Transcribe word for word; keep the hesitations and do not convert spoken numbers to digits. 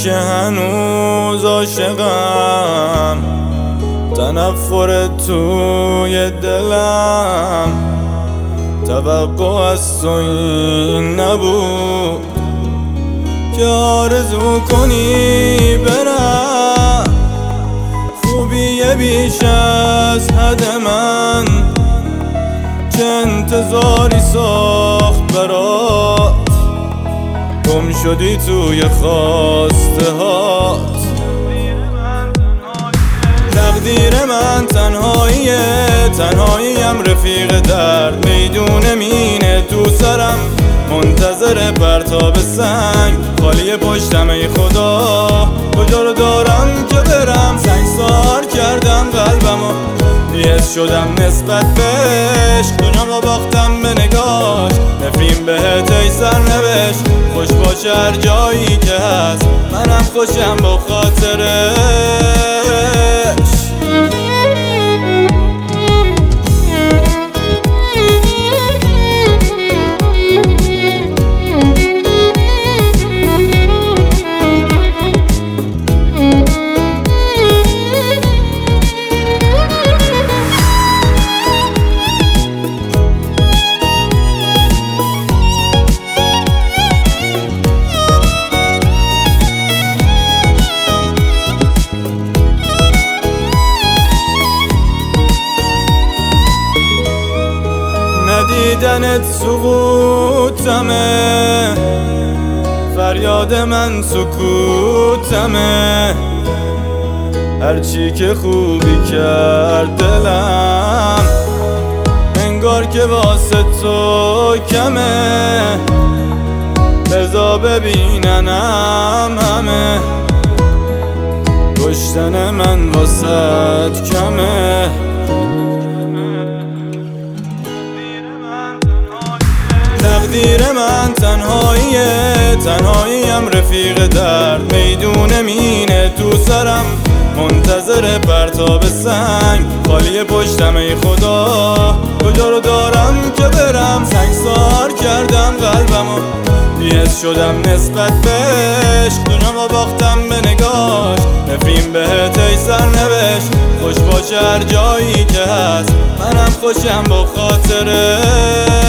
که هنوز عاشقم، تنفر توی دلم، توقع از تو این نبود که آرزو کنی برم. خوبی بیش از حد من، چه انتظاری ساخت برات، گم شدی توی خواسته هات. تقدیر من تنهاییه، تنهاییم رفیق درد، میدون مینه تو سرم، منتظر پرتاب سنگ، خالی پشتم ای خدا، کجا رو دارم که برم. سنگسار کردم قلبمو، بی‌حس شدم نسبت بهش، دنیامو باختم به نگاش، نفرین بهت ای سرنوشت. خوش باشه هر جایی که هست، منم خوشم با خاطرش. ندیدنت سقوطمه، فریاد من سکوتمه، هرچی که خوبی کرد دلم، انگار که واسه تو کمه. بذار ببیننم همه، کشتن من واسه کمه. تقدیر من تنهاییه، تنهاییم رفیق درد، میدون مینه تو سرم، منتظر پرتاب سنگ، خالی پشتم ای خدا، کجا رو دارم که برم. سنگسار کردم قلبمو، بی‌حس شدم نسبت بهش، دنیامو باختم به نگاش، نفرین بهت ای سرنوشت. خوش باشه هر جایی که هست، منم خوشم با خاطرش.